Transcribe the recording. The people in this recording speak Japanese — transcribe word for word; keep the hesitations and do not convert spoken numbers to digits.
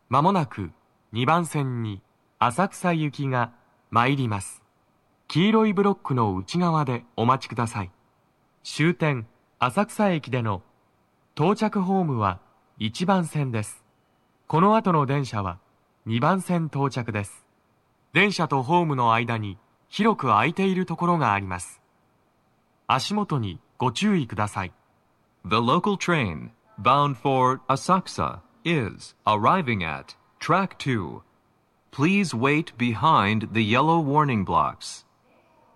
まもなくにばん線に浅草行きが参ります。黄色いブロックの内側でお待ちください。終点浅草駅での到着ホームはいちばん線です。この後の電車はにばん線到着です。電車とホームの間に広く空いているところがあります。足元にご注意ください。 The local train bound for Asakusa is arriving at track two. Please wait behind the yellow warning blocks.